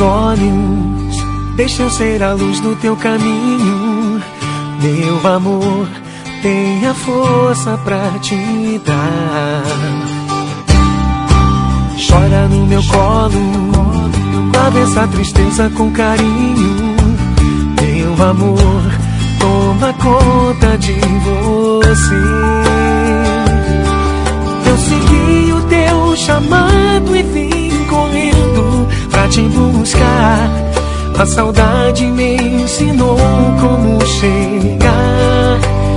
olhos, deixa eu ser a luz do teu caminho. Meu amor, tenha força pra te dar. Chora no meu colo, lava essa tristeza com carinho. Meu amor, toma conta de você. Eu segui o teu chamado e vim correndo pra te buscar. A saudade me ensinou como chegar.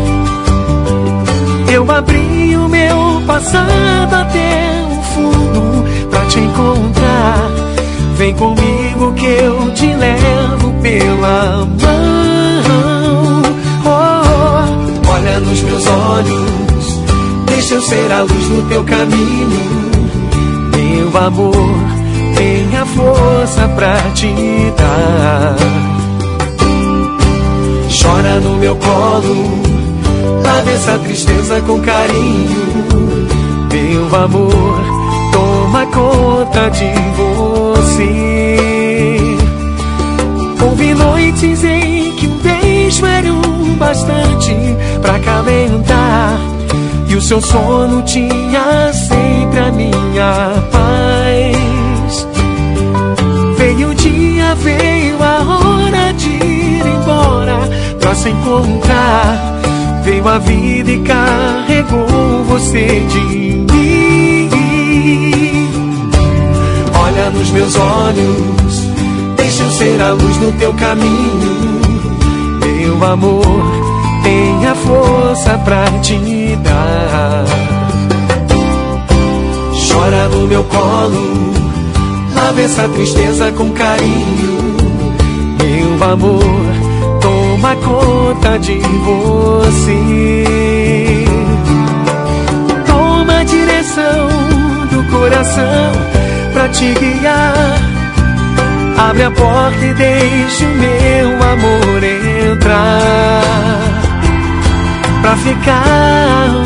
Eu abri o meu passado até o fundo pra te encontrar. Vem comigo que eu te levo pela mão. Oh, olha nos meus olhos, deixa eu ser a luz do teu caminho. Meu amor, tenha força pra te dar. Chora no meu colo, lava essa tristeza com carinho. Meu amor, toma conta de você. Houve noites em que um beijo era o bastante pra acalentar, e o seu sono tinha sempre a minha paz. Veio o dia, veio a hora de ir embora pra se encontrar. Veio a vida e carregou você de mim. Olha nos meus olhos, deixa eu ser a luz do teu caminho. Meu amor, tenha força pra te dar. Chora no meu colo, lava essa tristeza com carinho. Meu amor, toma conta de você. Toma a direção do coração pra te guiar. Abre a porta e deixa o meu amor entrar pra ficar.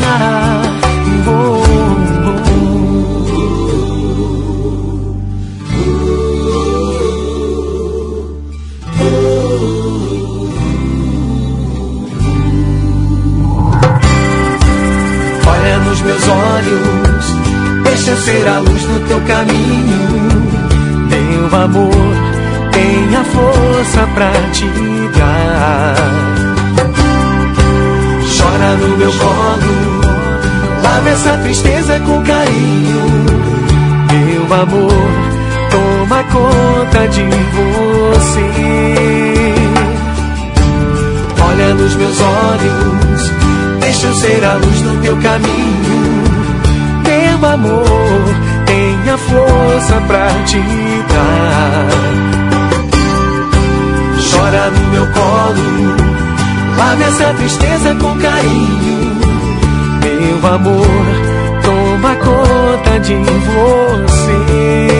Olha nos meus olhos, deixa eu ser a luz do teu caminho. Meu amor, tenha força pra te dar. Chora no meu colo, lava essa tristeza com carinho. Meu amor, toma conta de você. Olha nos meus olhos, deixa eu ser a luz do teu caminho. Meu amor, tenha força pra te dar. Chora no meu colo, lave essa tristeza com carinho. Meu amor, toma conta de você.